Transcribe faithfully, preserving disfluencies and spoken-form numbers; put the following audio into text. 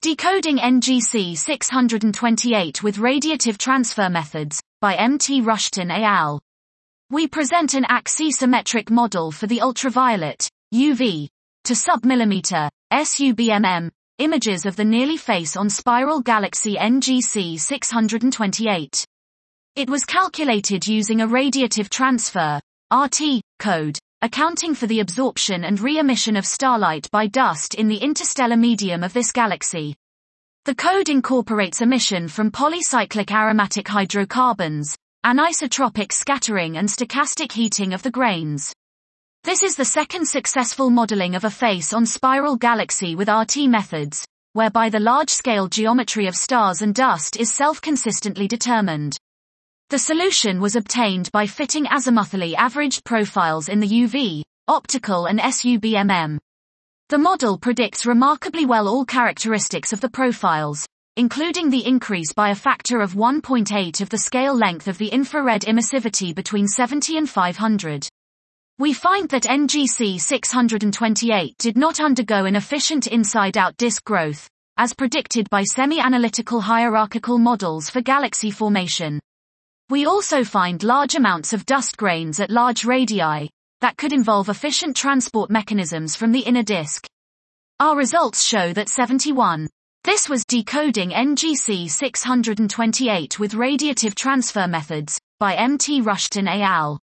Decoding N G C six twenty-eight with Radiative Transfer Methods, by M T Rushton et al. We present an axisymmetric model for the ultraviolet, U V, to sub-millimeter, S U B M M, images of the nearly face-on spiral galaxy N G C six twenty-eight. It was calculated using a radiative transfer, R T, code, accounting for the absorption and re-emission of starlight by dust in the interstellar medium of this galaxy. The code incorporates emission from polycyclic aromatic hydrocarbons, anisotropic scattering and stochastic heating of the grains. This is the second successful modeling of a face-on spiral galaxy with R T methods, whereby the large-scale geometry of stars and dust is self-consistently determined. The solution was obtained by fitting azimuthally averaged profiles in the U V, optical and S U B M M. The model predicts remarkably well all characteristics of the profiles, including the increase by a factor of one point eight of the scale length of the infrared emissivity between seventy and five hundred. We find that N G C six twenty-eight did not undergo an efficient inside-out disk growth, as predicted by semi-analytical hierarchical models for galaxy formation. We also find large amounts of dust grains at large radii, that could involve efficient transport mechanisms from the inner disk. Our results show that seventy-one. This was Decoding N G C six twenty-eight with Radiative Transfer Methods, by M T Rushton et al.